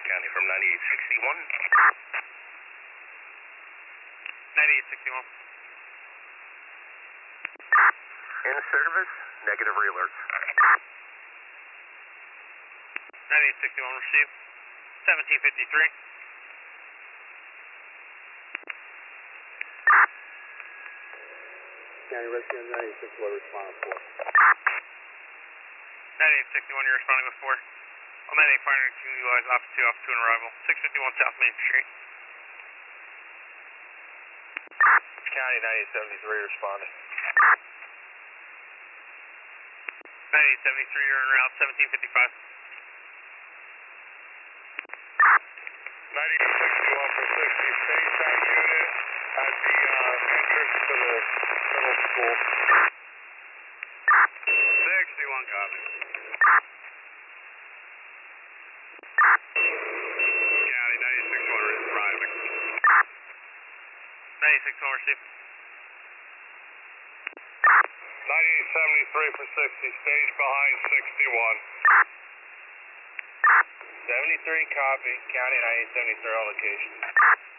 County from 9861. 9861. In service, negative re-alerts. 9861, received. 1753. County Rescue 96, respond with 4. 9861, you're responding with 4. On that 8 fire, you can utilize Officer 2, Officer 2 on arrival. 651 South Main Street. County 9873 responding. 9873, you're en route, 1755. 9861 for 60, stage that unit at the entrance to the middle school. 61 copy. County 9661 is arriving. 9861, received. 9873 for 60, stage behind 61. 73 copy. County 9873 all locations.